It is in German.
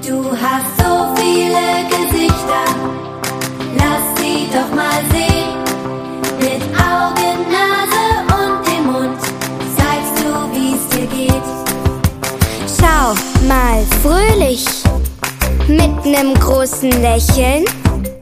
Du hast so viele Gesichter, lass sie doch mal sehen. Mit Augen, Nase und dem Mund zeigst du, wie's dir geht. Schau mal fröhlich, mit nem großen Lächeln